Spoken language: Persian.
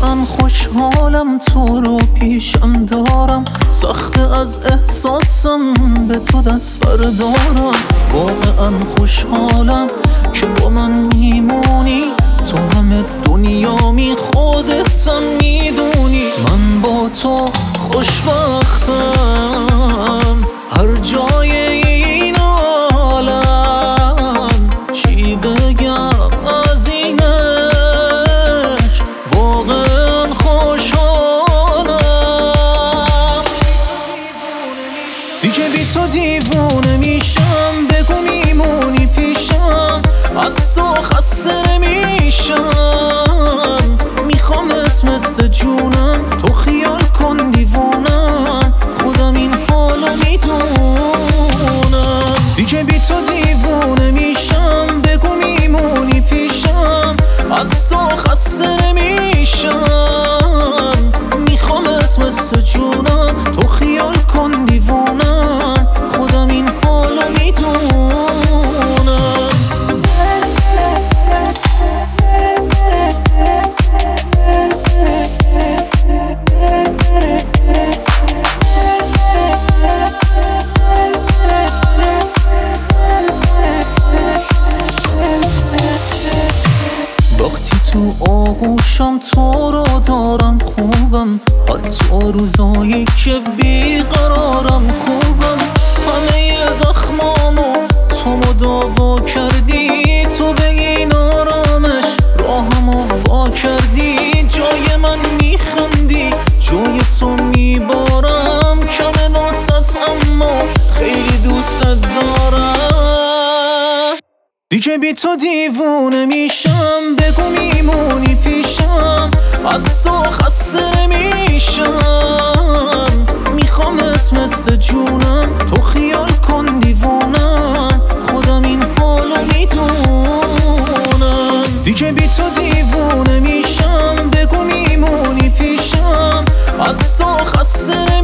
واقعا خوشحالم تو رو پیشم دارم، سخته از احساسم به تو دست بردارم. واقعا خوشحالم که با من میمونی، تو همه دنیامی خودتم میدونی. من با تو خوشبختم هر جای این عالم، چی بگم از اینش، واقعا خوشحالم. دیگه بی تو دیوونه میشم، بگو میمونی پیشم، از تو خسته نمیشم. میخوامت مثل جونم، تو خیال کن دیوونم، خودم این حالو میدونم. دیگه بی تو دیوونه میشم، بگو میمونی پیشم، از تو خسته نمیشم. میخوامت مثل جونم، تو خیال کن دیوونم، خودم این حالو میدونم. وقتی تو آغوشم تو رو دارم خوبم، حتی روزایی که بیقرارم خوبم. همه زخمامو تو مداوا کردی، تو به این آرامش راهمو وا کردی. جای من میخندی، جای تو میبارم، کمه واسط اما خیلی دوست دارم. دیگه بی تو دیوونه میشم، بگو میمونی پیشم، از تو خسته نمیشم. میخوامت مثل جونم، تو خیال کن دیوونم، خودم این حالو میدونم. دیگه بی تو دیوونه میشم، بگو میمونی پیشم، از تو خسته